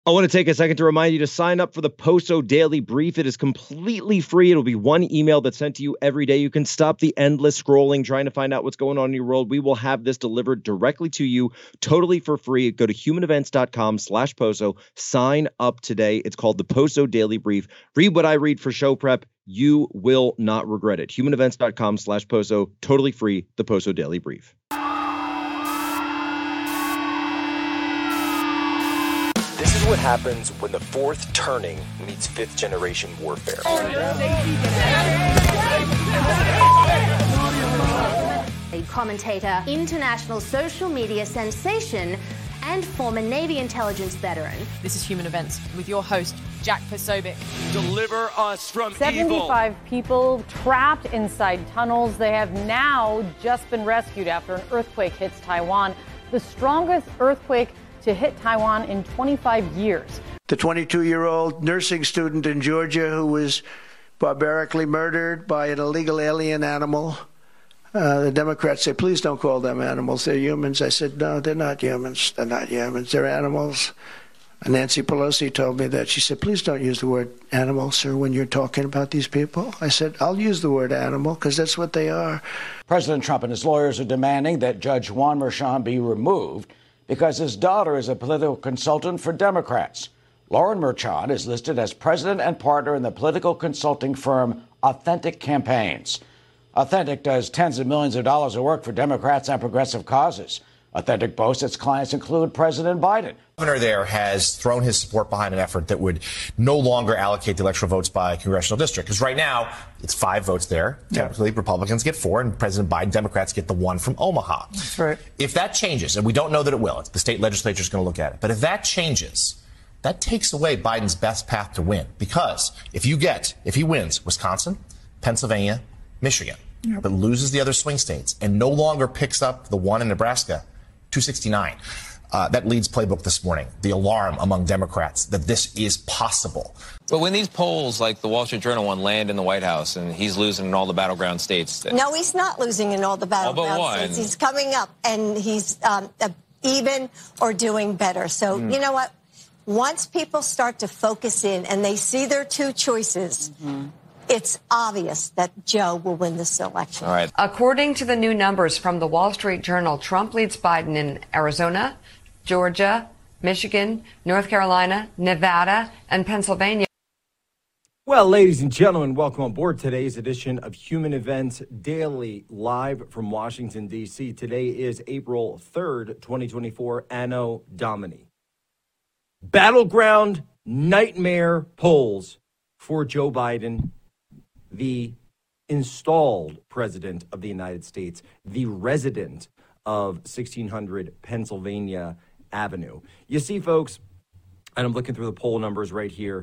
I want to take a second to remind you to sign up for the Poso Daily Brief. It is completely free. It'll be one email that's sent to you every day. You can stop the endless scrolling, trying to find out what's going on in your world. We will have this delivered directly to you, totally for free. Go to humanevents.com/Poso. Sign up today. It's called the Poso Daily Brief. Read what I read for show prep. You will not regret it. humanevents.com/Poso. Totally free. The Poso Daily Brief. This is what happens when the fourth turning meets fifth generation warfare. A commentator, international social media sensation, and former Navy intelligence veteran. This is Human Events with your host, Jack Posobiec. Deliver us from 75 people trapped inside tunnels. They have now just been rescued after an earthquake hits Taiwan, the strongest earthquake to hit Taiwan in 25 years. The 22-year-old nursing student in Georgia who was barbarically murdered by an illegal alien animal. The Democrats say, please don't call them animals. They're humans. I said, no, they're not humans. They're not humans. They're animals. And Nancy Pelosi told me that. She said, please don't use the word animal, sir, when you're talking about these people. I said, I'll use the word animal because that's what they are. President Trump and his lawyers are demanding that Judge Juan Merchan be removed because his daughter is a political consultant for Democrats. Lauren Merchan is listed as president and partner in the political consulting firm Authentic Campaigns. Authentic does tens of millions of dollars of work for Democrats and progressive causes. Authentic boasts its clients include President Biden. The governor there has thrown his support behind an effort that would no longer allocate the electoral votes by congressional district. Because right now, it's 5 votes there. Typically, Republicans get 4, and President Biden, Democrats get the 1 from Omaha. That's right. If that changes, and we don't know that it will, the state legislature is going to look at it. But if that changes, that takes away Biden's best path to win. Because if he wins Wisconsin, Pennsylvania, Michigan, but loses the other swing states and no longer picks up the 1 in Nebraska, 269. That leads playbook this morning. The alarm among Democrats that this is possible. But when these polls, like the Wall Street Journal one, land in the White House and he's losing in all the battleground states. No, he's not losing in all the battleground states. He's coming up and he's even or doing better. So, you know what? Once people start to focus in and they see their 2 choices, it's obvious that Joe will win this election. All right. According to the new numbers from the Wall Street Journal, Trump leads Biden in Arizona, Georgia, Michigan, North Carolina, Nevada, and Pennsylvania. Well, ladies and gentlemen, welcome on board today's edition of Human Events Daily, live from Washington, D.C. Today is April 3rd, 2024, Anno Domini. Battleground nightmare polls for Joe Biden, the installed president of the United States, the resident of 1600 Pennsylvania Avenue. You see, folks, and I'm looking through the poll numbers right here,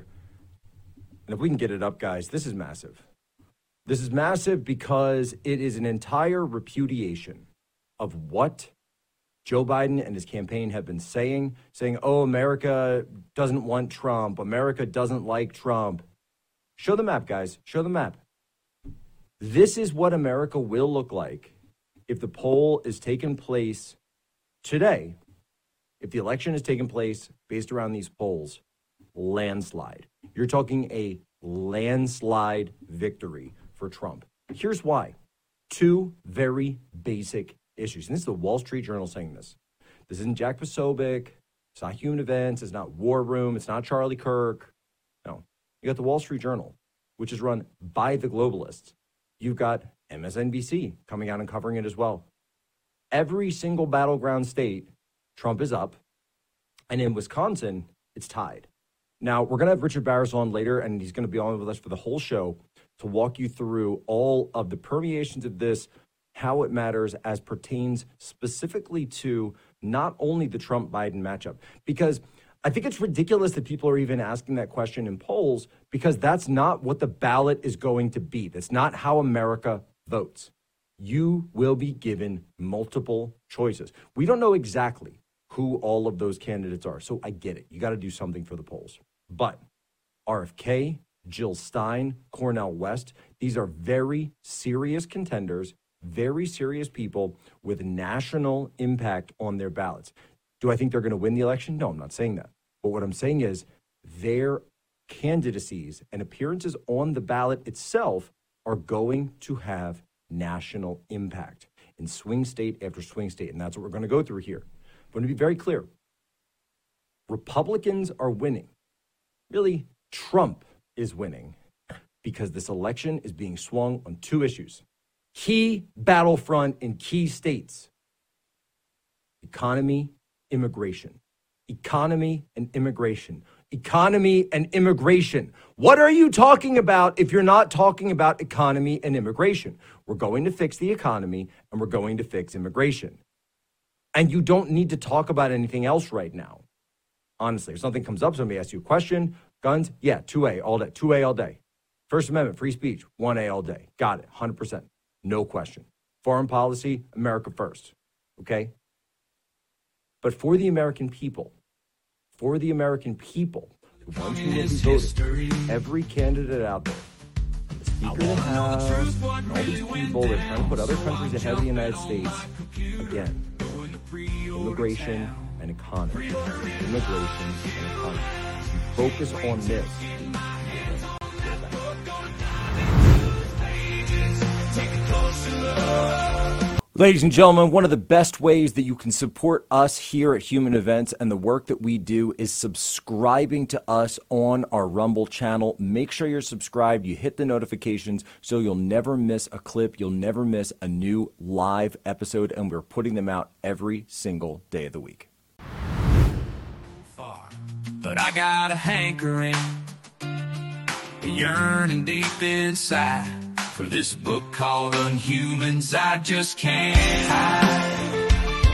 and if we can get it up, guys, this is massive. This is massive because it is an entire repudiation of what Joe Biden and his campaign have been saying, oh, America doesn't want Trump. America doesn't like Trump. Show the map, guys. Show the map. This is what America will look like if the poll is taking place today. If the election is taking place based around these polls, landslide. You're talking a landslide victory for Trump. Here's why. 2 very basic issues. And this is the Wall Street Journal saying this. This isn't Jack Posobiec. It's not Human Events. It's not War Room. It's not Charlie Kirk. No. You got the Wall Street Journal, which is run by the globalists. You've got MSNBC coming out and covering it as well. Every single battleground state, Trump is up. And in Wisconsin, it's tied. Now, we're going to have Richard Barris on later, and he's going to be on with us for the whole show to walk you through all of the permeations of this, how it matters as pertains specifically to not only the Trump-Biden matchup. Because I think it's ridiculous that people are even asking that question in polls, because that's not what the ballot is going to be. That's not how America votes. You will be given multiple choices. We don't know exactly who all of those candidates are, so I get it. You got to do something for the polls. But RFK, Jill Stein, Cornel West, these are very serious contenders, very serious people with national impact on their ballots. Do I think they're going to win the election? No, I'm not saying that. But what I'm saying is their candidacies and appearances on the ballot itself are going to have national impact in swing state after swing state. And that's what we're going to go through here. I'm going to be very clear. Republicans are winning. Really, Trump is winning because this election is being swung on two issues. Key battlefront in key states. Economy, immigration. Economy and immigration. Economy and immigration. What are you talking about if you're not talking about economy and immigration? We're going to fix the economy and we're going to fix immigration. And you don't need to talk about anything else right now. Honestly, if something comes up, somebody asks you a question, guns, yeah, 2A all day, 2A all day. First Amendment, free speech, 1A all day. Got it, 100%, no question. Foreign policy, America first, okay? But for the American people, the ones who will be voting, every candidate out there, the Speaker of the House, all these people that are trying to put other countries ahead of the United States, again, immigration and economy. Immigration and economy. Focus on this. Ladies and gentlemen, one of the best ways that you can support us here at Human Events and the work that we do is subscribing to us on our Rumble channel. Make sure you're subscribed. You hit the notifications so you'll never miss a clip. You'll never miss a new live episode, and we're putting them out every single day of the week. But I got a hankering, yearning deep inside for this book called Unhumans I just can't hide.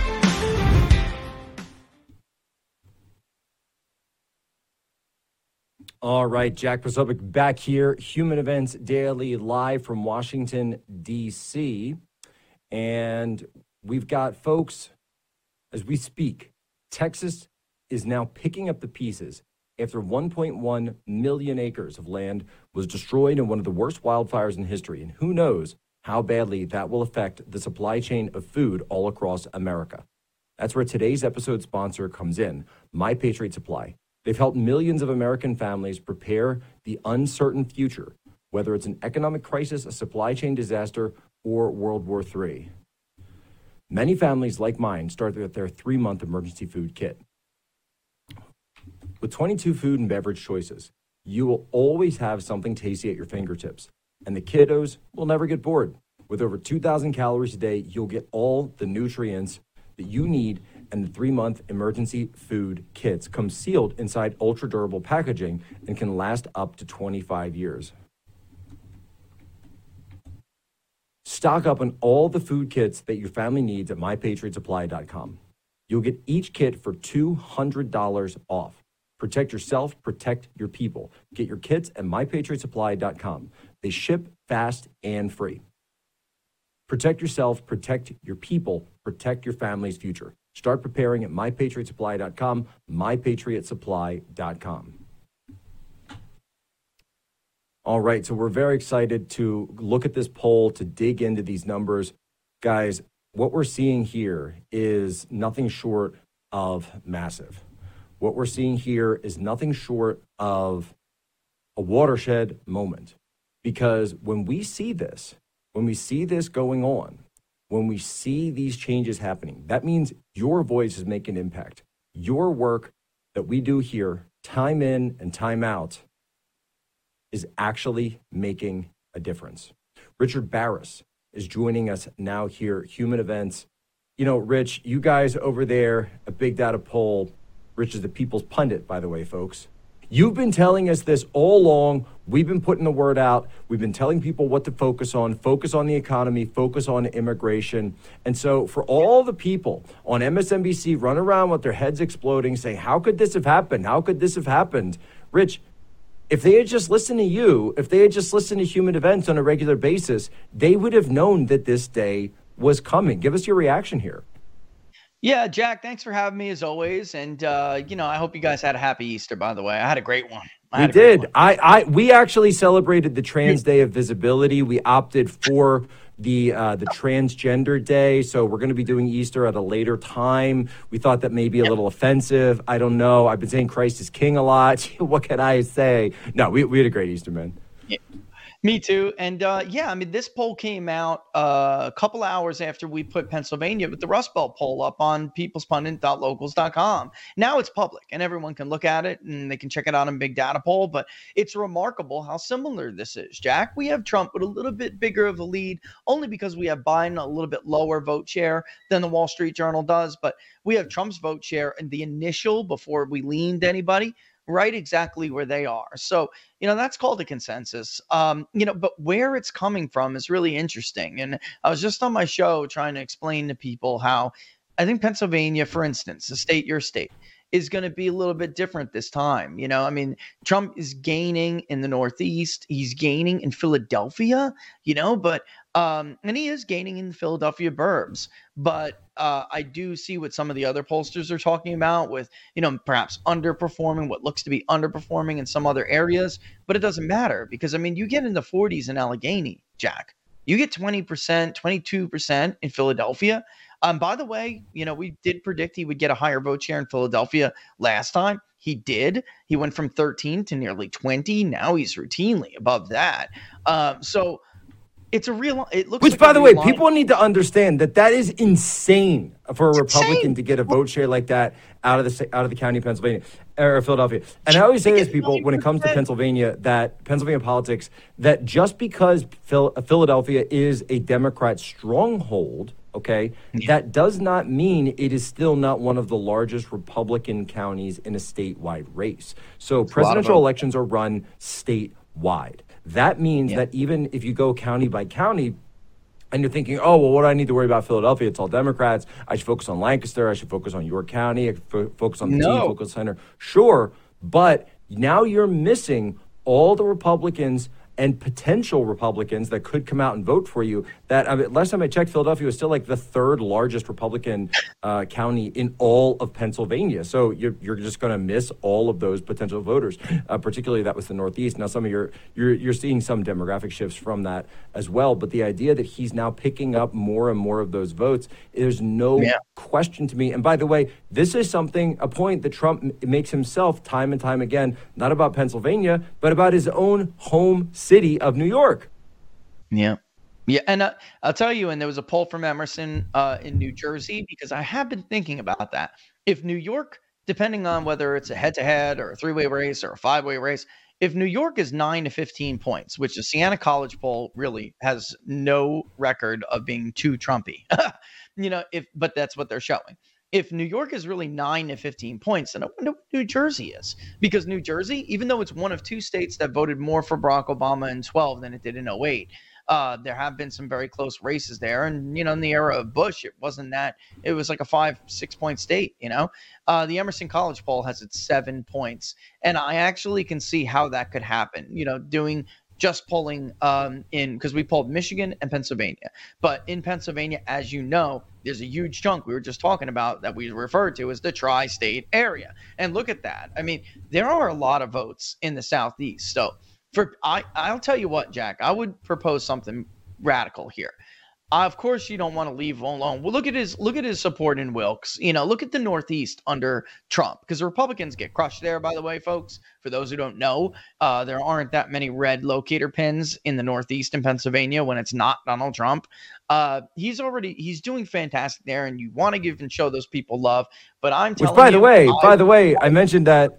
All right, Jack Posobiec back here, Human Events Daily, live from Washington, D.C. And we've got folks, as we speak, Texas is now picking up the pieces after 1.1 million acres of land was destroyed in one of the worst wildfires in history. And who knows how badly that will affect the supply chain of food all across America. That's where today's episode sponsor comes in, My Patriot Supply. They've helped millions of American families prepare the uncertain future, whether it's an economic crisis, a supply chain disaster, or World War III. Many families like mine start with their 3-month emergency food kit. With 22 food and beverage choices, you will always have something tasty at your fingertips, and the kiddos will never get bored. With over 2,000 calories a day, you'll get all the nutrients that you need, and the 3-month emergency food kits come sealed inside ultra-durable packaging and can last up to 25 years. Stock up on all the food kits that your family needs at MyPatriotSupply.com. You'll get each kit for $200 off. Protect yourself, protect your people. Get your kits at MyPatriotSupply.com. They ship fast and free. Protect yourself, protect your people, protect your family's future. Start preparing at MyPatriotSupply.com, MyPatriotSupply.com. All right, so we're very excited to look at this poll, to dig into these numbers. Guys, what we're seeing here is nothing short of massive. What we're seeing here is nothing short of a watershed moment. Because when we see this going on, when we see these changes happening, that means your voice is making an impact. Your work that we do here, time in and time out, is actually making a difference. Richard Barris is joining us now here, Human Events. You know, Rich, you guys over there at Big Data Poll, Rich is the people's pundit, by the way, folks. You've been telling us this all along. We've been putting the word out. We've been telling people what to focus on the economy, focus on immigration. And so for all the people on MSNBC run around with their heads exploding, saying, how could this have happened? How could this have happened? Rich, if they had just listened to you, if they had just listened to Human Events on a regular basis, they would have known that this day was coming. Give us your reaction here. Yeah, Jack, thanks for having me as always. And, I hope you guys had a happy Easter, by the way. I had a great one. We did. We actually celebrated the Trans Day of Visibility. We opted for the Transgender Day, so we're going to be doing Easter at a later time. We thought that may be a little offensive. I don't know. I've been saying Christ is King a lot. What can I say? No, we had a great Easter, man. Yeah. Me too. And this poll came out a couple hours after we put Pennsylvania with the Rust Belt poll up on peoplespundit.locals.com. Now it's public and everyone can look at it and they can check it out on Big Data Poll. But it's remarkable how similar this is, Jack. We have Trump with a little bit bigger of a lead only because we have Biden a little bit lower vote share than the Wall Street Journal does. But we have Trump's vote share in the initial before we leaned anybody right exactly where they are. So, that's called a consensus. But where it's coming from is really interesting. And I was just on my show trying to explain to people how I think Pennsylvania, for instance, your state, is going to be a little bit different this time. Trump is gaining in the Northeast. He's gaining in Philadelphia, and he is gaining in the Philadelphia burbs. But I do see what some of the other pollsters are talking about with, perhaps underperforming, what looks to be underperforming in some other areas. But it doesn't matter because, you get in the 40s in Allegheny, Jack. You get 20%, 22% in Philadelphia. By the way, we did predict he would get a higher vote share in Philadelphia last time. He did. He went from 13 to nearly 20. Now he's routinely above that. So it's a real. It looks. Which, like by the way, people need to understand that is insane for a Republican to get a vote share like that out of the county of Pennsylvania or Philadelphia. And I always say this, people, when it comes to Pennsylvania politics, that just because Philadelphia is a Democrat stronghold, okay, that does not mean it is still not one of the largest Republican counties in a statewide race. So presidential elections are run statewide. That means that even if you go county by county and you're thinking, oh, well, what do I need to worry about Philadelphia? It's all Democrats. I should focus on Lancaster. I should focus on York County. I should focus on the T, focus center. Sure, but now you're missing all the Republicans and potential Republicans that could come out and vote for you. Last time I checked, Philadelphia was still like the third largest Republican county in all of Pennsylvania. So you're just going to miss all of those potential voters, particularly that was the Northeast. Now, some of you're seeing some demographic shifts from that as well. But the idea that he's now picking up more and more of those votes, there's no question to me. And by the way, this is a point that Trump makes himself time and time again, not about Pennsylvania, but about his own home city of New York. Yeah. And I'll tell you, and there was a poll from Emerson in New Jersey, because I have been thinking about that. If New York, depending on whether it's a head-to-head or a three-way race or a five-way race, if New York is 9 to 15 points, which the Siena College poll really has no record of being too Trumpy, but that's what they're showing. If New York is really 9 to 15 points, then I wonder what New Jersey is. Because New Jersey, even though it's one of two states that voted more for Barack Obama in 12 than it did in 08, there have been some very close races there. And, in the era of Bush, it wasn't that. It was like a 5-6 point state, The Emerson College poll has its 7 points. And I actually can see how that could happen, doing just polling because we polled Michigan and Pennsylvania. But in Pennsylvania, as you know, there's a huge chunk we were just talking about that we referred to as the tri-state area. And look at that. There are a lot of votes in the Southeast. So I'll tell you what, Jack, I would propose something radical here. Of course, you don't want to leave alone. Well, look at his support in Wilkes. Look at the Northeast under Trump, because the Republicans get crushed there. By the way, folks, for those who don't know, there aren't that many red locator pins in the Northeast in Pennsylvania when it's not Donald Trump. He's doing fantastic there, and you want to give and show those people love. But I'm telling you, by the way, I mentioned that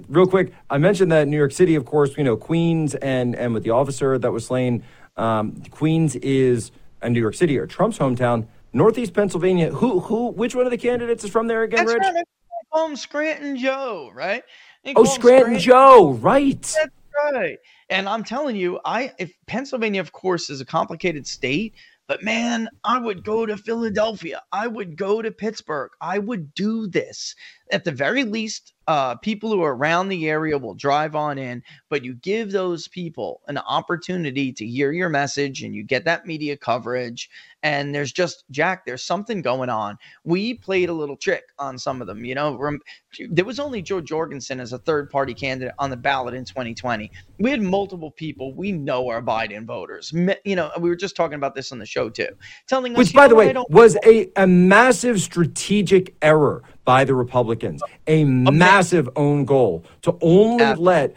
New York City, of course, Queens and with the officer that was slain, Queens is. And New York City are Trump's hometown. Northeast Pennsylvania, which one of the candidates is from there again, Rich? Right. They call him Scranton Joe, right? Scranton Joe, right. That's right. And I'm telling you, if Pennsylvania, of course, is a complicated state, but man, I would go to Philadelphia. I would go to Pittsburgh. I would do this. At the very least, people who are around the area will drive on in, but you give those people an opportunity to hear your message and you get that media coverage. And there's just, Jack, there's something going on. We played a little trick on some of them. There was only Joe Jorgensen as a third-party candidate on the ballot in 2020. We had multiple people we know are Biden voters. We were just talking about this on the show too, telling us, which, by the way, was a massive strategic error by the Republicans, a massive own goal to only let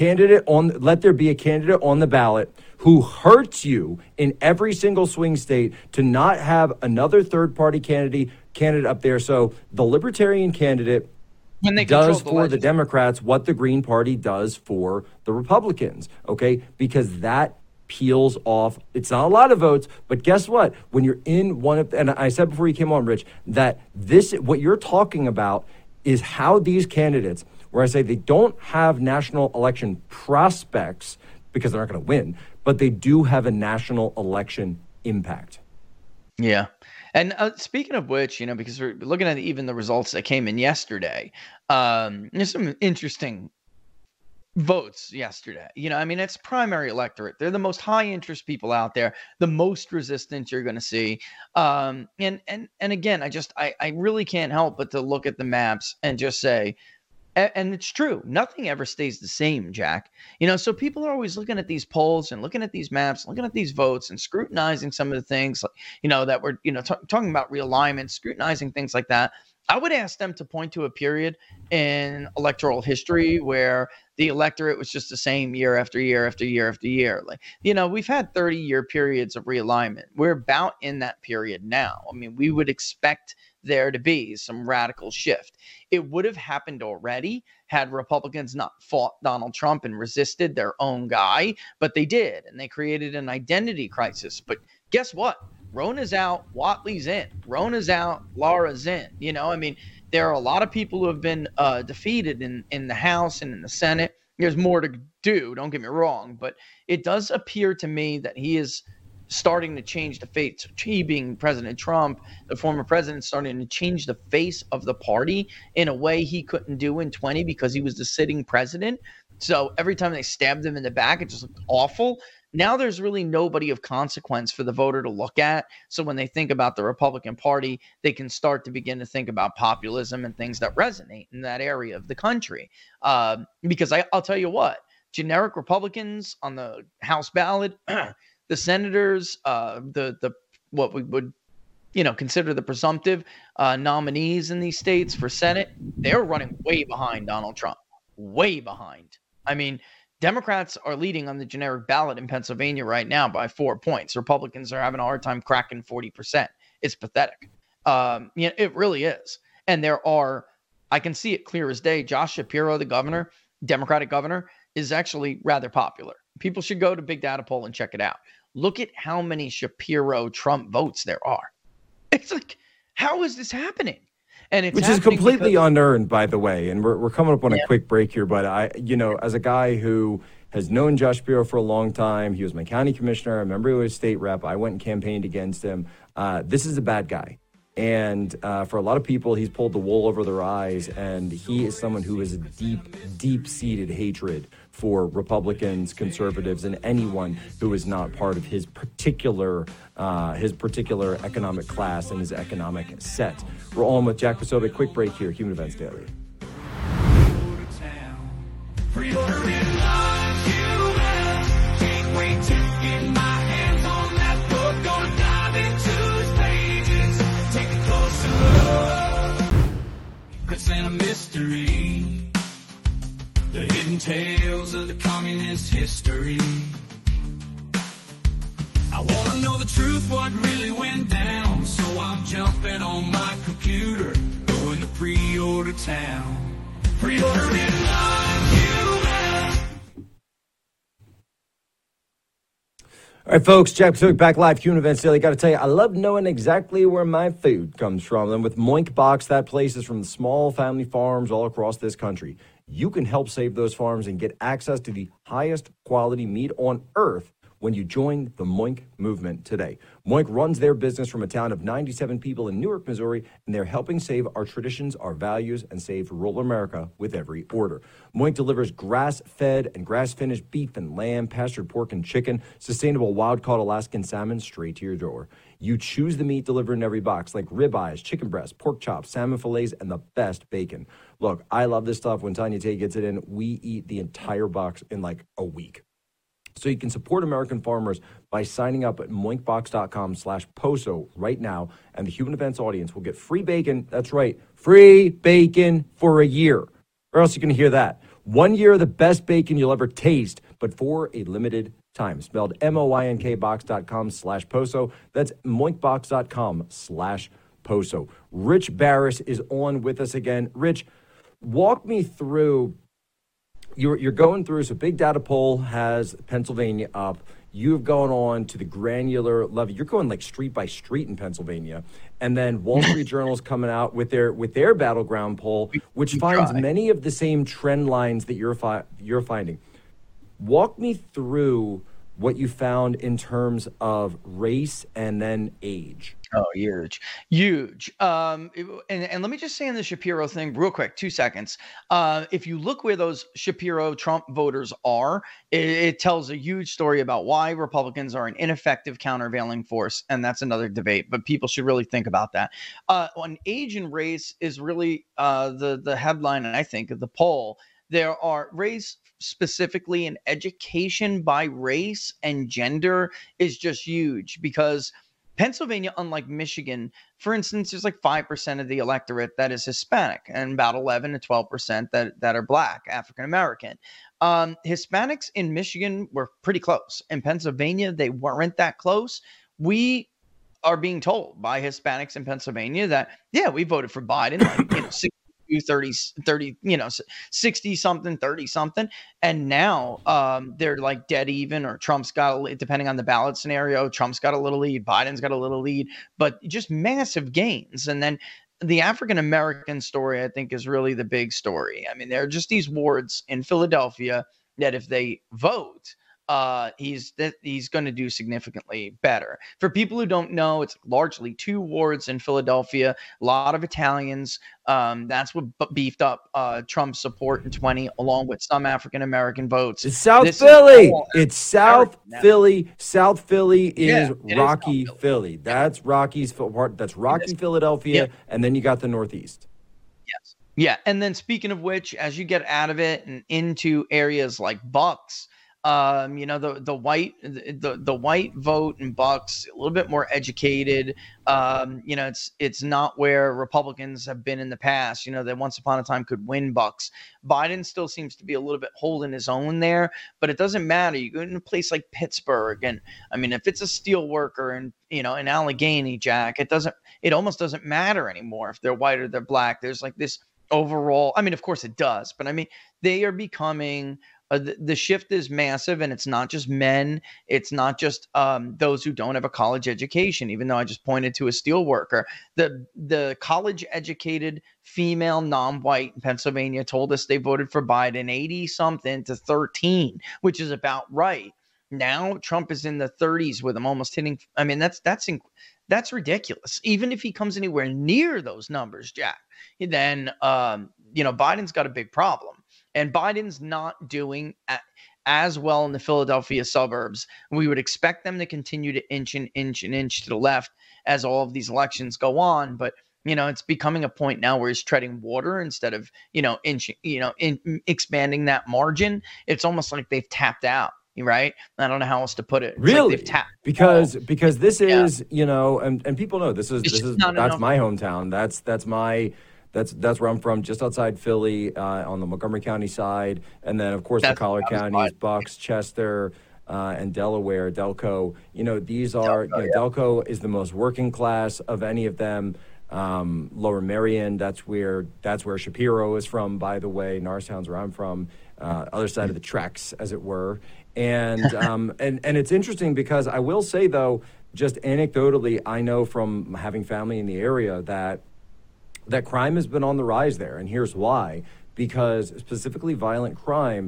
there be a candidate on the ballot who hurts you in every single swing state, to not have another third-party candidate up there. So the Libertarian candidate does for the Democrats what the Green Party does for the Republicans, okay? Because that peels off. It's not a lot of votes, but guess what? When you're in one of, and I said before you came on, Rich, that what you're talking about is how these candidates, where I say they don't have national election prospects because they're not going to win, but they do have a national election impact. Yeah. And speaking of which, because we're looking at even the results that came in yesterday, there's some interesting votes yesterday. It's primary electorate. They're the most high interest people out there, the most resistance you're going to see. And again, I really can't help but to look at the maps and just say, and it's true, nothing ever stays the same, Jack. So people are always looking at these polls and looking at these maps, looking at these votes and scrutinizing some of the things, that we're, talking about realignment, scrutinizing things like that. I would ask them to point to a period in electoral history where the electorate was just the same year after year after year after year. We've had 30-year periods of realignment. We're about in that period now. We would expect there to be some radical shift. It would have happened already had Republicans not fought Donald Trump and resisted their own guy, but they did, and they created an identity crisis. But guess what? Rona's out, Whatley's in. Rona's out, Laura's in. There are a lot of people who have been defeated in the House and in the Senate. There's more to do, don't get me wrong, but it does appear to me that he is starting to change the face. He being President Trump, the former president, starting to change the face of the party in a way he couldn't do in 20 because he was the sitting president. So every time they stabbed him in the back, it just looked awful. Now there's really nobody of consequence for the voter to look at. So when they think about the Republican Party, they can start to begin to think about populism and things that resonate in that area of the country. Because I'll tell you what, generic Republicans on the House ballot, the senators, what we would consider the presumptive nominees in these states for Senate, they're running way behind Donald Trump, way behind. Democrats are leading on the generic ballot in Pennsylvania right now by 4 points. Republicans are having a hard time cracking 40%. It's pathetic. It really is. And I can see it clear as day. Josh Shapiro, the governor, Democratic governor, is actually rather popular. People should go to Big Data Poll and check it out. Look at how many Shapiro Trump votes there are. It's like, how is this happening? And it's which is completely unearned, by the way. And we're coming up on a quick break here. But as a guy who has known Josh Shapiro for a long time, he was my county commissioner. I remember he was state rep. I went and campaigned against him. This is a bad guy. And for a lot of people, he's pulled the wool over their eyes. And he is someone who has a deep-seated hatred for Republicans, conservatives, and anyone who is not part of his particular economic class and his economic set. We're on with Jack Posobiec. Quick break here, Human Events Daily. It's a mystery, the hidden tales of the communist history. I want to know the truth, what really went down, so I'm jumping on my computer, going to pre-order town. Pre-order in line, All right, folks, Jack Posobiec back live, Human Events Daily. Got to tell you, I love knowing exactly where my food comes from. And with Moink Box, that place is from the small family farms all across this country. You can help save those farms and get access to the highest quality meat on earth when you join the Moink movement today. Moink runs their business from a town of 97 people in Newark, Missouri, and they're helping save our traditions, our values, and save rural America with every order. Moink delivers grass-fed and grass-finished beef and lamb, pastured pork and chicken, sustainable wild-caught Alaskan salmon straight to your door. You choose the meat delivered in every box, like ribeyes, chicken breasts, pork chops, salmon fillets, and the best bacon. Look, I love this stuff. When Tanya Tate gets it in, we eat the entire box in like a week. So you can support American farmers by signing up at moinkbox.com/POSO right now, and the Human Events audience will get free bacon. That's right, free bacon for a year. Or else you can hear that. 1 year of the best bacon you'll ever taste, but for a limited time. Spelled moinkbox.com/POSO. That's moinkbox.com/POSO. Rich Barris is on with us again. Rich, walk me through. You're going through, so Big Data Poll has Pennsylvania up. You've gone on to the granular level. You're going like street by street in Pennsylvania. And then Wall Street Journal's coming out with their battleground poll, which finds many of the same trend lines that you're finding. Walk me through what you found in terms of race and then age. Oh, huge. And let me just say on the Shapiro thing real quick, 2 seconds. If you look where those Shapiro Trump voters are, it tells a huge story about why Republicans are an ineffective countervailing force. And that's another debate, but people should really think about that. On age and race is really the headline, I think, of the poll. There are race specifically, and education by race and gender is just huge because Pennsylvania, unlike Michigan, for instance, there's like 5% of the electorate that is Hispanic and about 11 to 12% that are Black, African American. Hispanics in Michigan were pretty close. In Pennsylvania, they weren't that close. We are being told by Hispanics in Pennsylvania that, yeah, we voted for Biden, like, 30, 60 something, 30 something. And now they're like dead even, or Trump's got depending on the ballot scenario, Trump's got a little lead, Biden's got a little lead, but just massive gains. And then the African-American story, I think, is really the big story. I mean, there are just these wards in Philadelphia that if they vote, he's going to do significantly better. For people who don't know, it's largely 2 wards in Philadelphia, a lot of Italians. That's what beefed up Trump's support in 20, along with some African-American votes. It's South Philly. It's South Philly. South Philly is Rocky Philly. That's Rocky's part. That's Rocky, Philadelphia. And then you got the Northeast. Yes. Yeah. And then speaking of which, as you get out of it and into areas like Bucks, the white vote in Bucks, a little bit more educated. It's not where Republicans have been in the past. That once upon a time could win Bucks. Biden still seems to be a little bit holding his own there, but it doesn't matter. You go in a place like Pittsburgh, and I mean, if it's a steel worker and in Allegheny, Jack, it almost doesn't matter anymore if they're white or they're Black. There's like this overall. I mean, of course it does, but I mean, they are becoming. The shift is massive, and it's not just men. It's not just those who don't have a college education, even though I just pointed to a steel worker. The college-educated female non-white in Pennsylvania told us they voted for Biden 80-something to 13, which is about right. Now Trump is in the 30s with him almost hitting. I mean, that's ridiculous. Even if he comes anywhere near those numbers, Jack, then Biden's got a big problem. And Biden's not doing as well in the Philadelphia suburbs. We would expect them to continue to inch to the left as all of these elections go on. But, it's becoming a point now where he's treading water instead of, expanding that margin. It's almost like they've tapped out. Right? I don't know how else to put it. It's really? Like they've tapped because this is, and people know that's my hometown. That's where I'm from, just outside Philly, on the Montgomery County side. And then, of course, the Collier counties, Bucks, Chester, and Delaware, Delco. These are, Delco is the most working class of any of them. Lower Merion, that's where Shapiro is from, by the way. Norristown's where I'm from, other side of the tracks, as it were. And and it's interesting because I will say, though, just anecdotally, I know from having family in the area that crime has been on the rise there. And here's why. Because specifically violent crime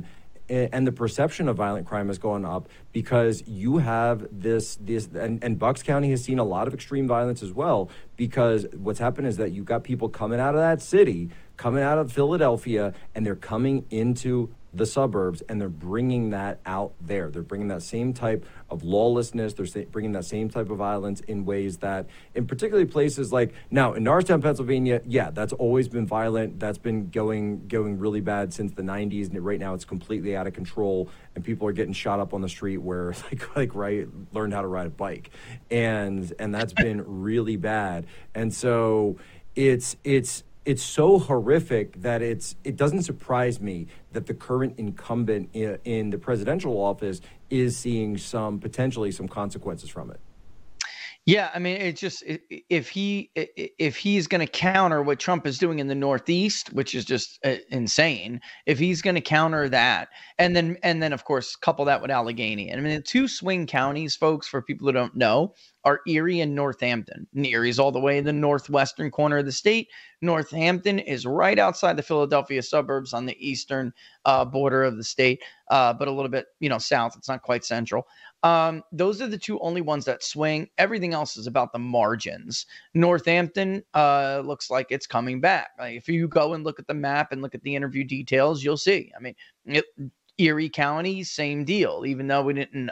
and the perception of violent crime has gone up because you have this and Bucks County has seen a lot of extreme violence as well, because what's happened is that you've got people coming out of that city, coming out of Philadelphia, and they're coming into the suburbs, and they're bringing that out there. They're bringing that same type of lawlessness. They're bringing that same type of violence in ways that, in particularly places like, now in Norristown, Pennsylvania, yeah, that's always been violent. That's been going really bad since the 90s, and right now it's completely out of control, and people are getting shot up on the street where learned how to ride a bike, and that's been really bad. And so it's so horrific that it doesn't surprise me that the current incumbent in the presidential office is seeing potentially some consequences from it. Yeah, I mean, it's just if he's going to counter what Trump is doing in the Northeast, which is just insane, if he's going to counter that, and then of course couple that with Allegheny, and I mean the two swing counties, folks, for people who don't know, are Erie and Northampton. And Erie's all the way in the northwestern corner of the state. Northampton is right outside the Philadelphia suburbs on the eastern border of the state, but a little bit south. It's not quite central. Those are the two only ones that swing. Everything else is about the margins. Northampton looks like it's coming back. If you go and look at the map and look at the interview details, you'll see. I mean, Erie County, same deal. Even though we didn't,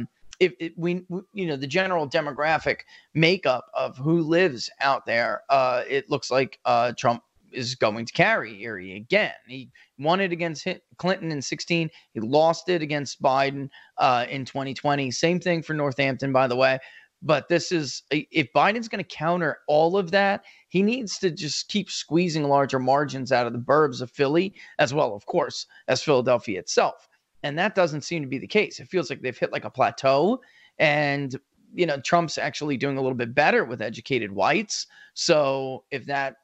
the general demographic makeup of who lives out there, it looks like Trump is going to carry Erie again. He won it against Clinton in 2016. He lost it against Biden in 2020. Same thing for Northampton, by the way. But this is, if Biden's going to counter all of that, he needs to just keep squeezing larger margins out of the burbs of Philly, as well, of course, as Philadelphia itself. And that doesn't seem to be the case. It feels like they've hit like a plateau, and Trump's actually doing a little bit better with educated whites. So if that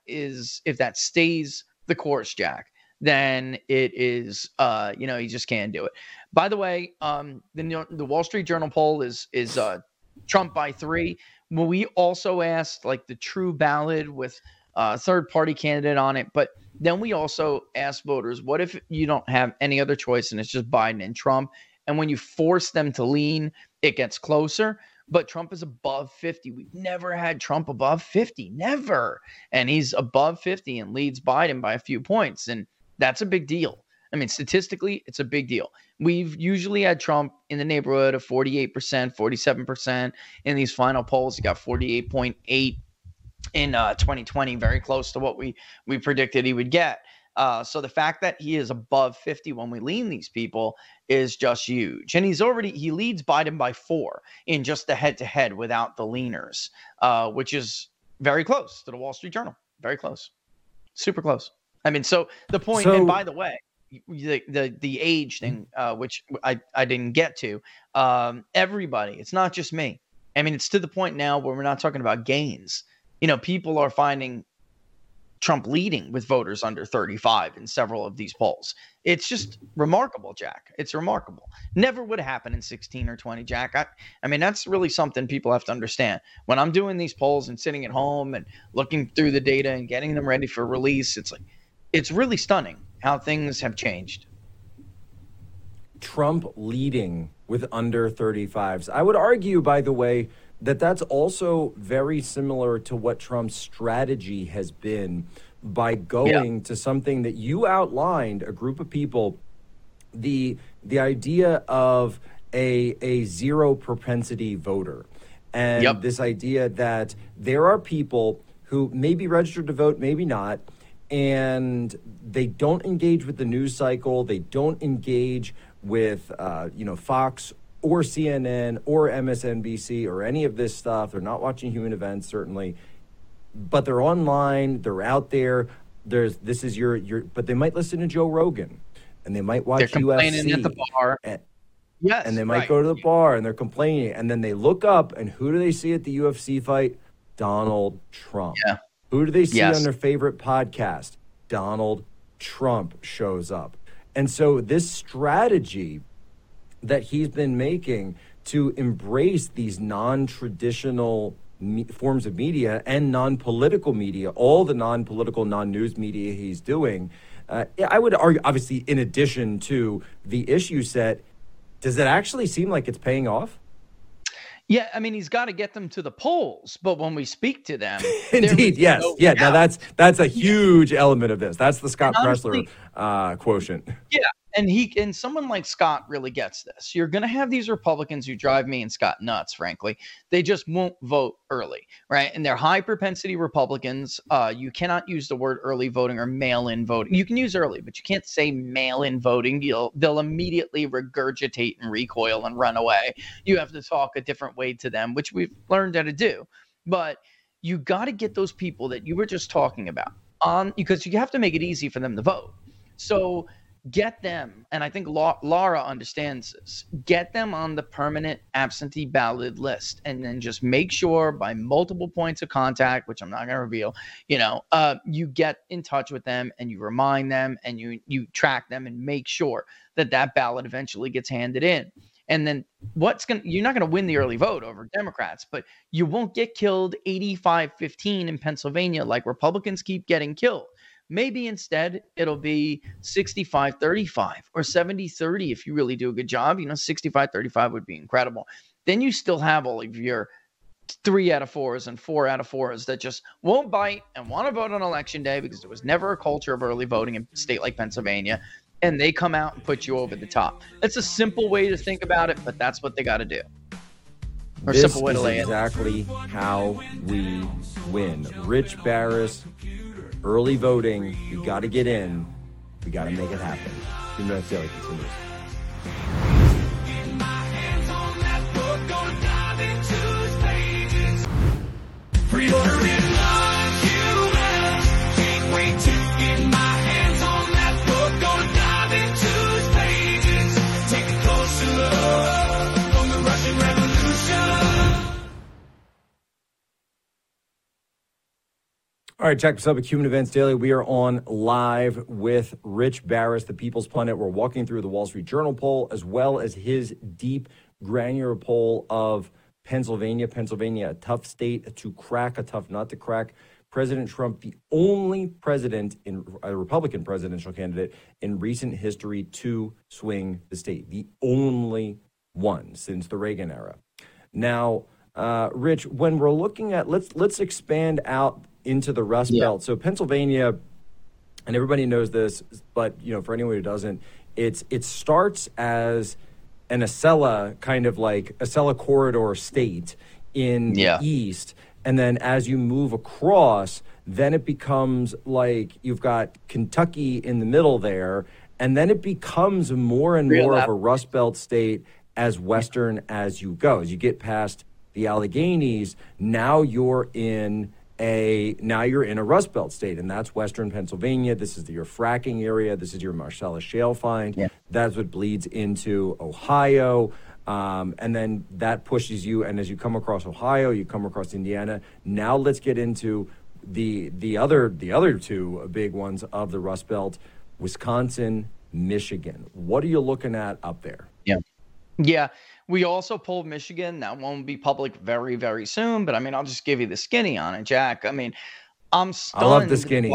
stays the course, Jack, then it is, he just can't do it. By the way, the Wall Street Journal poll is Trump by 3. Well, we also asked like the true ballot with a third-party candidate on it, but then we also asked voters, what if you don't have any other choice and it's just Biden and Trump? And when you force them to lean, it gets closer. But Trump is above 50. We've never had Trump above 50, never. And he's above 50 and leads Biden by a few points. And that's a big deal. I mean, statistically, it's a big deal. We've usually had Trump in the neighborhood of 48%, 47%. In these final polls, he got 48.8 in 2020, very close to what we predicted he would get. So the fact that he is above 50 when we lean these people is just huge. And he leads Biden by 4 in just the head-to-head without the leaners, which is very close to the Wall Street Journal. Very close. Super close. I mean, so the point, and by the way, the age thing, which I didn't get to, everybody, it's not just me. I mean, it's to the point now where we're not talking about gains. People are finding Trump leading with voters under 35 in several of these polls. It's just remarkable, Jack. It's remarkable. Never would happen in 16 or 20, Jack. I mean, that's really something people have to understand. When I'm doing these polls and sitting at home and looking through the data and getting them ready for release, it's really stunning how things have changed. Trump leading with under 35s. I would argue, by the way, that's also very similar to what Trump's strategy has been by going to something that you outlined, a group of people, the idea of a zero propensity voter. And this idea that there are people who may be registered to vote, maybe not, and they don't engage with the news cycle. They don't engage with, Fox or CNN or MSNBC or any of this stuff. They're not watching Human Events, certainly, but they're online. They're out there. But they might listen to Joe Rogan, and they might watch they're complaining UFC at the bar. And they might go to the bar and they're complaining, and then they look up, and who do they see at the UFC fight? Donald Trump. Yeah. Who do they see on their favorite podcast? Donald Trump shows up. And so this strategy that he's been making to embrace these non-traditional forms of media and non-political media, all the non-political, non-news media he's doing, I would argue, obviously, in addition to the issue set, does it actually seem like it's paying off? Yeah, I mean, he's got to get them to the polls, but when we speak to them, indeed, yes, yeah. Now that's a huge element of this. That's the Scott Presler quotient. Yeah, and someone like Scott really gets this. You're going to have these Republicans who drive me and Scott nuts, frankly. They just won't vote early, right? And they're high propensity Republicans. You cannot use the word early voting or mail-in voting. You can use early, but you can't say mail-in voting. They'll immediately regurgitate and recoil and run away. You have to talk a different way to them, which we've learned how to do. But you got to get those people that you were just talking about on, because you have to make it easy for them to vote. So get them, and I think Laura understands this, get them on the permanent absentee ballot list, and then just make sure by multiple points of contact, which I'm not going to reveal, you get in touch with them and you remind them and you track them and make sure that ballot eventually gets handed in. And then you're not going to win the early vote over Democrats, but you won't get killed 85-15 in Pennsylvania like Republicans keep getting killed. Maybe instead it'll be 65-35 or 70-30 if you really do a good job. 65-35 would be incredible. Then you still have all of your 3 out of 4s and 4 out of 4s that just won't bite and want to vote on election day because there was never a culture of early voting in a state like Pennsylvania. And they come out and put you over the top. It's a simple way to think about it, but that's what they got to do. Or this simple way to lay it. This is exactly how we win. Rich Baris, early voting. You got to get in. We got to make it happen. Human Events Daily continues. Pre-order in line, can't wait to get my hands on that book. Gonna dive into its pages, take a closer look on the Russian Revolution. All right, Jack Posobiec, Human Events Daily. We are on live with Rich Baris, the People's Pundit. We're walking through the Wall Street Journal poll as well as his deep, granular poll of Pennsylvania, a tough state to crack, a tough nut to crack. President Trump, the only president, a Republican presidential candidate in recent history to swing the state. The only one since the Reagan era. Now, Rich, when we're looking at, let's expand out into the Rust Belt. So Pennsylvania, and everybody knows this, but for anyone who doesn't, it starts as an Acela, kind of like Acela corridor state in the east. And then as you move across, then it becomes like you've got Kentucky in the middle there. And then it becomes more and more of a Rust Belt state as western as you go. As you get past the Alleghenies, now you're in a Rust Belt state, and that's western Pennsylvania. This is your fracking area. This is your Marcellus Shale find. Yeah. That's what bleeds into Ohio. And then that pushes you, and as you come across Ohio, you come across Indiana. Now let's get into the other two big ones of the Rust Belt, Wisconsin, Michigan. What are you looking at up there? Yeah. We also pulled Michigan. That won't be public very, very soon, but I'll just give you the skinny on it, Jack. I'm stunned. I love the skinny.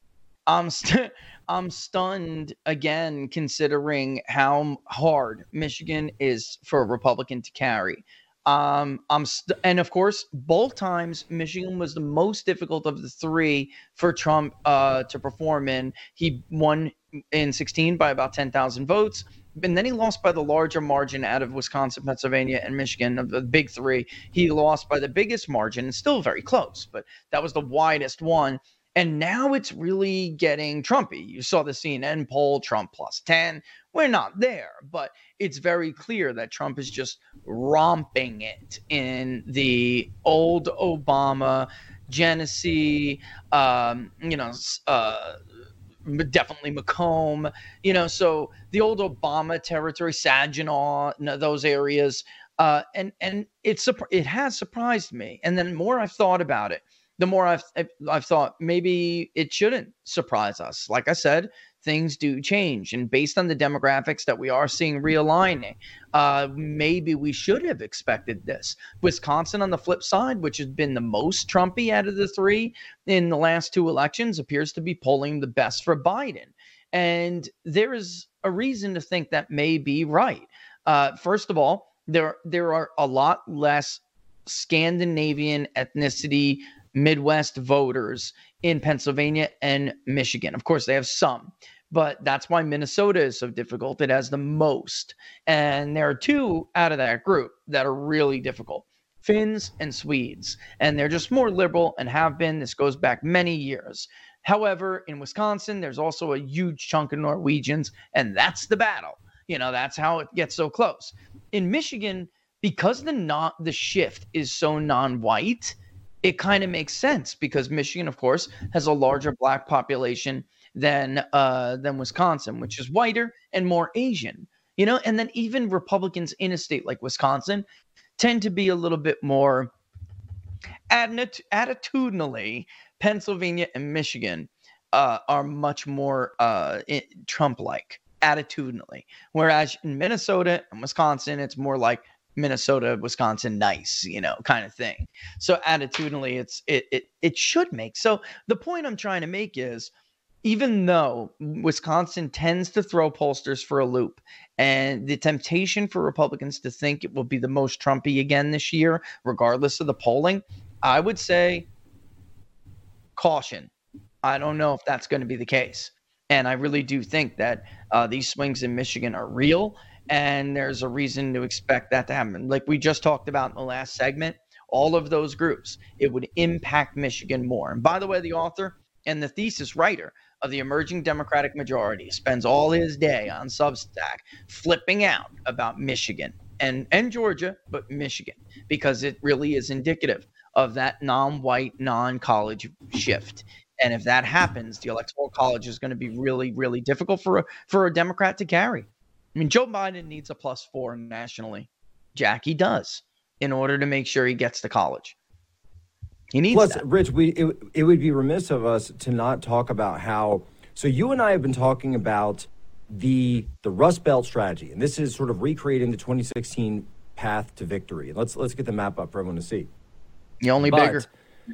I'm stunned again, considering how hard Michigan is for a Republican to carry. And of course, both times Michigan was the most difficult of the three for Trump to perform in. He won in 2016 by about 10,000 votes. And then he lost by the larger margin out of Wisconsin, Pennsylvania, and Michigan. Of the big three, he lost by the biggest margin, and still very close, but that was the widest one. And now it's really getting Trumpy. You saw the CNN poll, Trump plus 10. We're not there, but it's very clear that Trump is just romping it in the old Obama, Genesee, definitely Macomb, so the old Obama territory, Saginaw, those areas, and it has surprised me. And then the more I've thought about it, the more I've thought maybe it shouldn't surprise us. Like I said, things do change, and based on the demographics that we are seeing realigning, maybe we should have expected this. Wisconsin, on the flip side, which has been the most Trumpy out of the three in the last two elections, appears to be polling the best for Biden. And there is a reason to think that may be right. First of all, there are a lot less Scandinavian ethnicity Midwest voters in Pennsylvania and Michigan. Of course, they have some, but that's why Minnesota is so difficult. It has the most. And there are two out of that group that are really difficult: Finns and Swedes. And they're just more liberal and have been. This goes back many years. However, in Wisconsin, there's also a huge chunk of Norwegians, and that's the battle. That's how it gets so close. In Michigan, because the shift is so non-white, it kind of makes sense, because Michigan, of course, has a larger black population than Wisconsin, which is whiter and more Asian. And then even Republicans in a state like Wisconsin tend to be a little bit more attitudinally. Pennsylvania and Michigan are much more Trump-like attitudinally, whereas in Minnesota and Wisconsin, it's more like Minnesota, Wisconsin, nice, kind of thing. So attitudinally, it should make. So the point I'm trying to make is, even though Wisconsin tends to throw pollsters for a loop, and the temptation for Republicans to think it will be the most Trumpy again this year, regardless of the polling, I would say caution. I don't know if that's going to be the case. And I really do think that these swings in Michigan are real, and there's a reason to expect that to happen. Like we just talked about in the last segment, all of those groups, it would impact Michigan more. And by the way, the author and the thesis writer of The Emerging Democratic Majority spends all his day on Substack flipping out about Michigan and Georgia, but Michigan, because it really is indicative of that non-white, non-college shift. And if that happens, the Electoral College is going to be really, really difficult for a Democrat to carry. I mean, Joe Biden needs a +4 nationally. Jack, he does, in order to make sure he gets to college. He needs that. Rich, it would be remiss of us to not talk about how. So you and I have been talking about the Rust Belt strategy, and this is sort of recreating the 2016 path to victory. Let's get the map up for everyone to see. Bigger.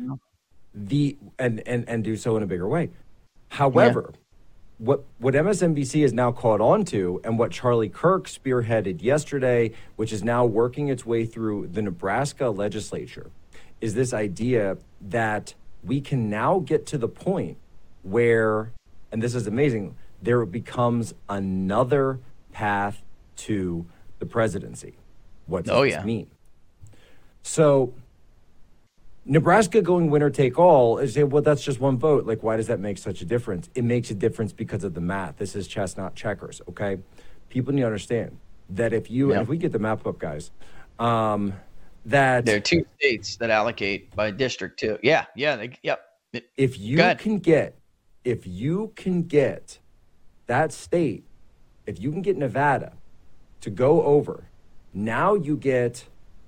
And do so in a bigger way. However, what MSNBC has now caught on to, and what Charlie Kirk spearheaded yesterday, which is now working its way through the Nebraska legislature, is this idea that we can now get to the point where, and this is amazing, there becomes another path to the presidency. What does this mean? So Nebraska going winner take all is, well, that's just one vote. Like, why does that make such a difference? It makes a difference because of the math. This is chess, not checkers, okay? People need to understand that if you, and if we get the map up, guys, that there are 2 states that allocate by district too. If you can get that state, if you can get Nevada to go over, now you get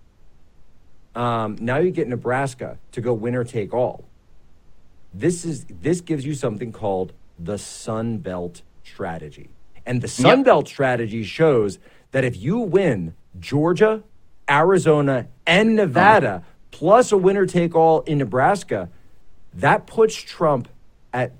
Nebraska to go winner take all. This gives you something called the Sun Belt strategy. And the Sun Belt strategy shows that if you win Georgia, Arizona, and Nevada, plus a winner take all in Nebraska, that puts Trump at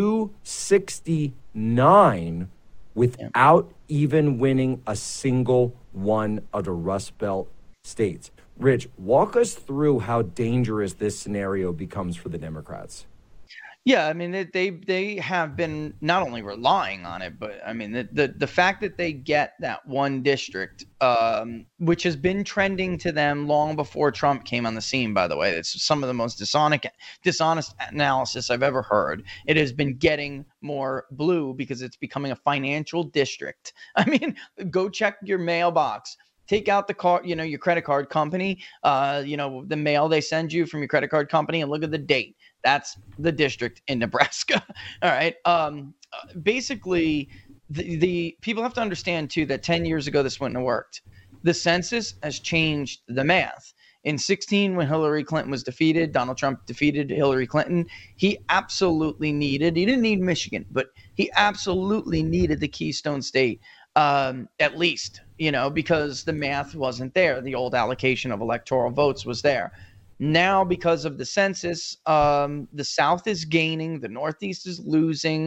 269 without even winning a single one of the Rust Belt states. Rich, walk us through how dangerous this scenario becomes for the Democrats. Yeah, I mean, they have been not only relying on it, but I mean, the fact that they get that one district, which has been trending to them long before Trump came on the scene, by the way. It's some of the most dishonest analysis I've ever heard. It has been getting more blue because it's becoming a financial district. I mean, go check your mailbox. Take out the card, your credit card company, the mail they send you from your credit card company, and look at the date. That's the district in Nebraska. All right. Basically, the people have to understand, too, that 10 years ago, this wouldn't have worked. The census has changed the math. In 2016, when Hillary Clinton was defeated, Donald Trump defeated Hillary Clinton, he didn't need Michigan, but he absolutely needed the Keystone State, at least, because the math wasn't there. The old allocation of electoral votes was there. Now, because of the census, the South is gaining, the Northeast is losing.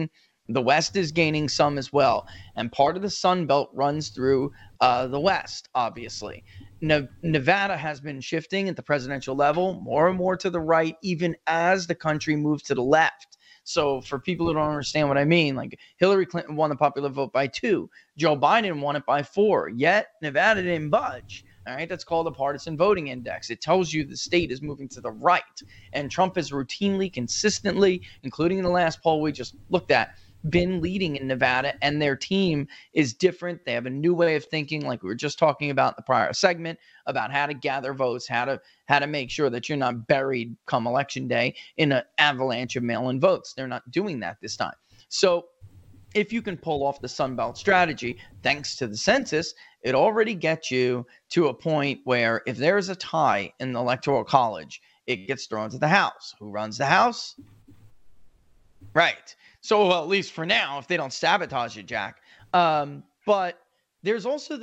The West is gaining some as well. And part of the Sun Belt runs through the West, obviously. Nevada has been shifting at the presidential level more and more to the right, even as the country moves to the left. So for people who don't understand what I mean, like Hillary Clinton won the popular vote by 2. Joe Biden won it by 4. Yet Nevada didn't budge. All right, that's called a partisan voting index. It tells you the state is moving to the right. And Trump has routinely, consistently, including in the last poll we just looked at, been leading in Nevada, and their team is different. They have a new way of thinking, like we were just talking about in the prior segment, about how to gather votes, how to make sure that you're not buried come election day in an avalanche of mail-in votes. They're not doing that this time. So if you can pull off the Sun Belt strategy, thanks to the census, it already gets you to a point where if there's a tie in the Electoral College, it gets thrown to the House. Who runs the House? Right. So at least for now, if they don't sabotage it, Jack. But there's also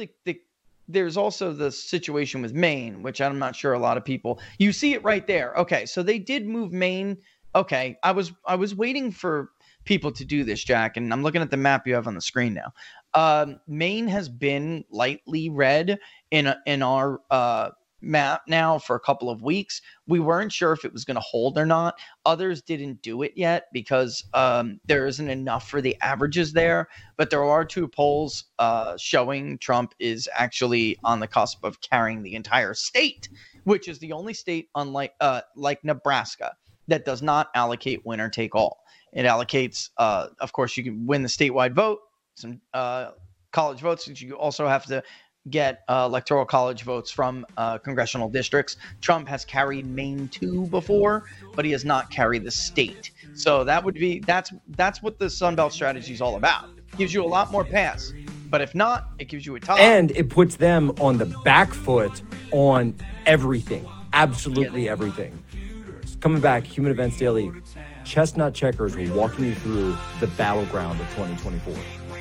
the situation with Maine, which I'm not sure a lot of people. You see it right there. Okay, so they did move Maine. Okay, I was waiting for people to do this, Jack, and I'm looking at the map you have on the screen now. Maine has been lightly red in our map now for a couple of weeks. We weren't sure if it was going to hold or not. Others didn't do it yet because there isn't enough for the averages there. But there are 2 polls showing Trump is actually on the cusp of carrying the entire state, which is the only state, unlike like Nebraska, that does not allocate winner take all. It allocates, of course, you can win the statewide vote, some college votes, but you also have to get electoral college votes from congressional districts. Trump has carried Maine 2 before, but he has not carried the state. So that's what the Sun Belt strategy is all about. It gives you a lot more pass, but if not, it gives you a tie. And it puts them on the back foot on everything, absolutely everything. Coming back, Human Events Daily, Chestnut Checkers, we're walking you through the battleground of 2024.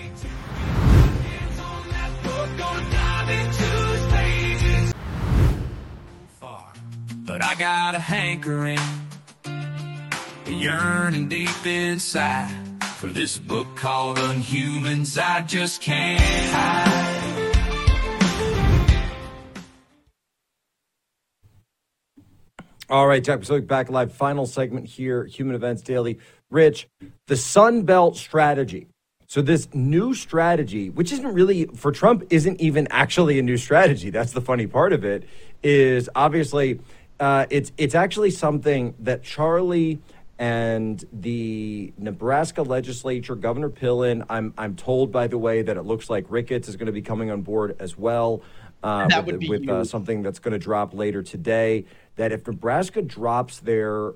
But I got a hankering, yearning deep inside for this book called Unhumans I just can't hide. All right, Jack Posobiec back live. Final segment here, Human Events Daily. Rich, the Sun Belt strategy. So this new strategy, which isn't really, for Trump, isn't even actually a new strategy. That's the funny part of it, is obviously it's actually something that Charlie and the Nebraska legislature, Governor Pillen, I'm told, by the way, that it looks like Ricketts is going to be coming on board as well with something that's going to drop later today, that if Nebraska drops their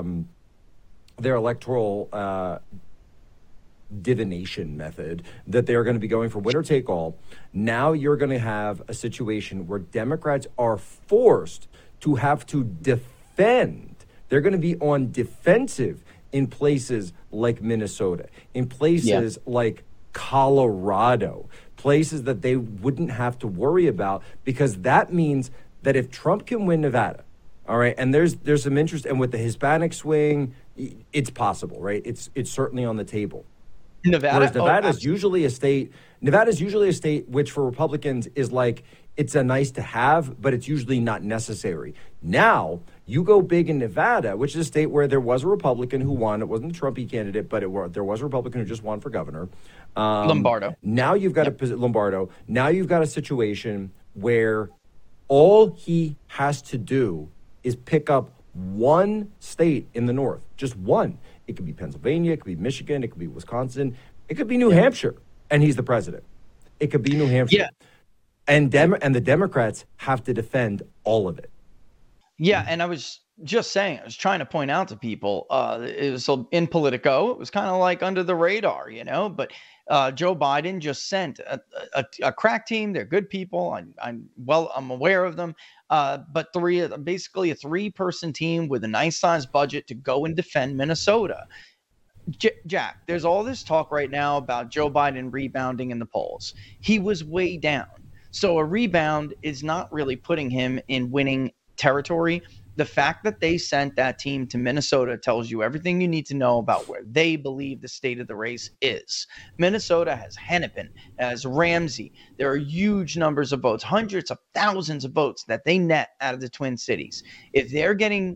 electoral divination method, that they're going to be going for winner take all. Now you're going to have a situation where Democrats are forced to have to defend. They're going to be on defensive in places like Minnesota, in places like Colorado, places that they wouldn't have to worry about, because that means that if Trump can win Nevada, all right, and there's some interest, and with the Hispanic swing, it's possible, right? It's certainly on the table. Nevada's usually a state which for Republicans is like, it's a nice to have, but it's usually not necessary. Now, you go big in Nevada, which is a state where there was a Republican who won. It wasn't the Trumpy candidate, but there was a Republican who just won for governor. Lombardo. Now you've got Lombardo. Now you've got a situation where all he has to do is pick up one state in the North, just one. It could be Pennsylvania, it could be Michigan, it could be Wisconsin, it could be New Hampshire, and he's the president. It could be New Hampshire. Yeah. And the Democrats have to defend all of it. Yeah, and I was trying to point out to people, it was in Politico, it was kind of like under the radar, but Joe Biden just sent a crack team. They're good people. I'm aware of them. But basically a 3-person team with a nice sized budget to go and defend Minnesota. Jack, there's all this talk right now about Joe Biden rebounding in the polls. He was way down. So a rebound is not really putting him in winning territory. The fact that they sent that team to Minnesota tells you everything you need to know about where they believe the state of the race is. Minnesota has Hennepin, has Ramsey. There are huge numbers of votes, hundreds of thousands of votes that they net out of the Twin Cities. If they're getting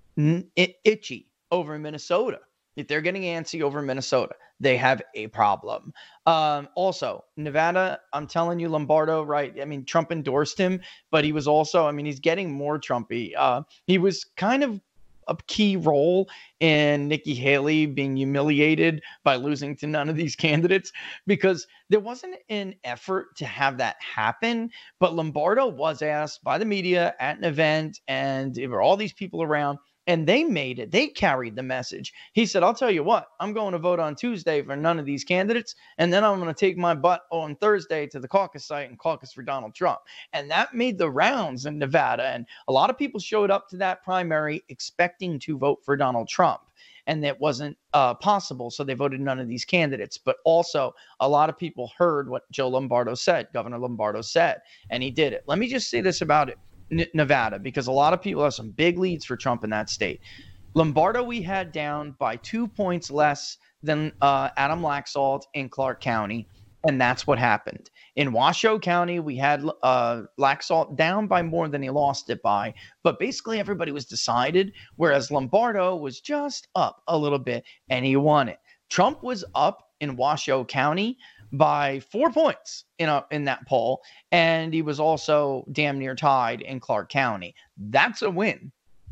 itchy over Minnesota, if they're getting antsy over Minnesota, they have a problem. Also, Nevada, I'm telling you, Lombardo, right? I mean, Trump endorsed him, but he was also, I mean, he's getting more Trumpy. He was kind of a key role in Nikki Haley being humiliated by losing to none of these candidates, because there wasn't an effort to have that happen. But Lombardo was asked by the media at an event, and there were all these people around, and they made it. They carried the message. He said, I'll tell you what, I'm going to vote on Tuesday for none of these candidates, and then I'm going to take my butt on Thursday to the caucus site and caucus for Donald Trump. And that made the rounds in Nevada. And a lot of people showed up to that primary expecting to vote for Donald Trump. And that wasn't possible, so they voted none of these candidates. But also, a lot of people heard what Joe Lombardo said, Governor Lombardo said, and he did it. Let me just say this about it. Nevada, because a lot of people have some big leads for Trump in that state. Lombardo we had down by 2 points less than Adam Laxalt in Clark County, and that's what happened. In Washoe County, we had Laxalt down by more than he lost it by, but basically everybody was decided, whereas Lombardo was just up a little bit, and he won it. Trump was up in Washoe County by 4 points in that poll, and he was also damn near tied in Clark County. That's a win.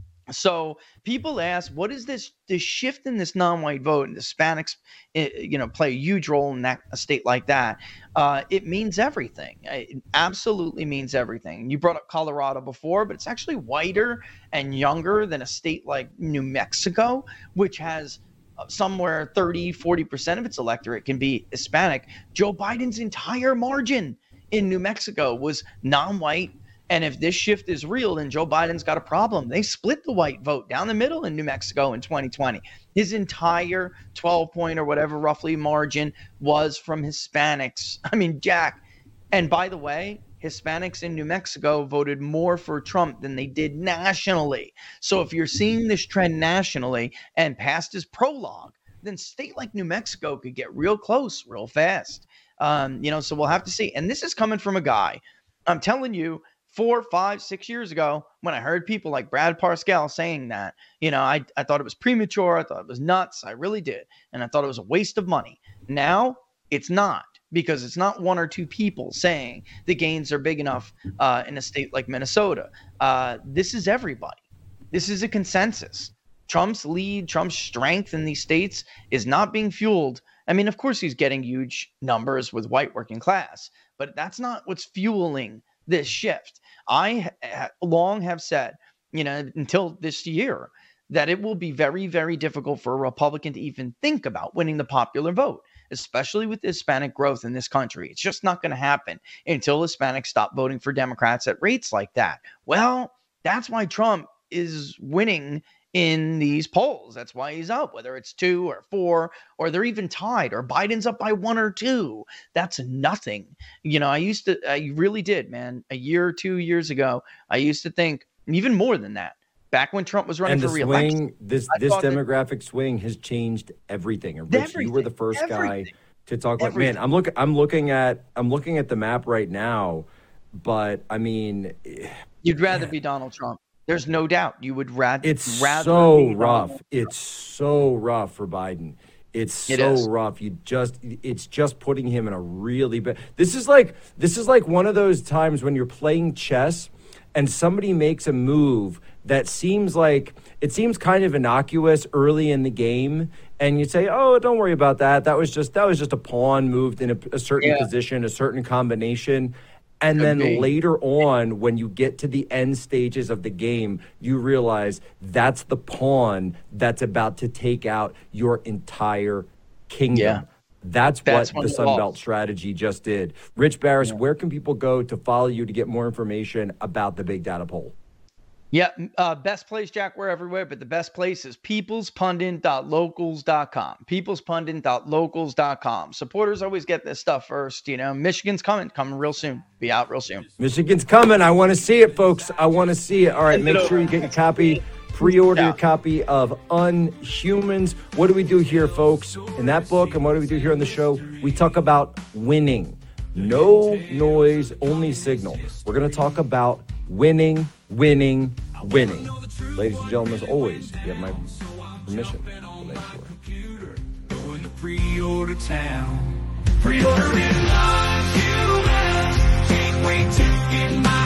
So people ask, what is this shift in this non-white vote, and Hispanics play a huge role in a state like that? It means everything. It absolutely means everything. You brought up Colorado before, but it's actually whiter and younger than a state like New Mexico, which has somewhere 30-40% of its electorate can be Hispanic. Joe Biden's entire margin in New Mexico was non-white. And if this shift is real, then Joe Biden's got a problem. They split the white vote down the middle in New Mexico in 2020. His entire 12-point or whatever roughly margin was from Hispanics. I mean, Jack. And by the way, Hispanics in New Mexico voted more for Trump than they did nationally. So if you're seeing this trend nationally and past his prologue, then state like New Mexico could get real close real fast. So we'll have to see. And this is coming from a guy, I'm telling you, 4, 5, 6 years ago, when I heard people like Brad Parscale saying that, I thought it was premature. I thought it was nuts. I really did. And I thought it was a waste of money. Now it's not, because it's not one or two people saying the gains are big enough in a state like Minnesota. This is everybody. This is a consensus. Trump's lead, Trump's strength in these states is not being fueled. I mean, of course, he's getting huge numbers with white working class, but that's not what's fueling this shift. I long have said, until this year, that it will be very, very difficult for a Republican to even think about winning the popular vote, especially with Hispanic growth in this country. It's just not going to happen until Hispanics stop voting for Democrats at rates like that. Well, that's why Trump is winning in these polls. That's why he's up, whether it's 2 or 4, or they're even tied, or Biden's up by 1 or 2. That's nothing. I really did, man. A year or 2 years ago, I used to think even more than that. Back when Trump was running for re-election. This demographic swing has changed everything. And Rich, you were the first guy to talk about. Man, I'm looking at the map right now, but I mean, you'd rather be Donald Trump. There's no doubt you would rather. It's so rough. It's so rough for Biden. It's so rough. It's just putting him in a really bad. This is like one of those times when you're playing chess and somebody makes a move that seems kind of innocuous early in the game, and you say, "Oh, don't worry about that. That was just a pawn moved in a certain position, a certain combination." And then later on, when you get to the end stages of the game, you realize that's the pawn that's about to take out your entire kingdom. Yeah. That's what the Sunbelt strategy just did. Rich Baris, where can people go to follow you to get more information about the Big Data Poll? Yeah, best place, Jack, we're everywhere, but the best place is peoplespundit.locals.com. Peoplespundit.locals.com. Supporters always get this stuff first. You know, Michigan's coming real soon. Be out real soon. Michigan's coming. I want to see it, folks. I want to see it. All right, make sure you get your copy. Pre-order your copy of Unhumans. What do we do here, folks? In that book, and what do we do here on the show? We talk about winning. No noise, only signal. We're going to talk about winning. Ladies and gentlemen, as always, you have my permission to make sure. Going to pre-order town. Pre-order in Unhumans. Can't wait to get my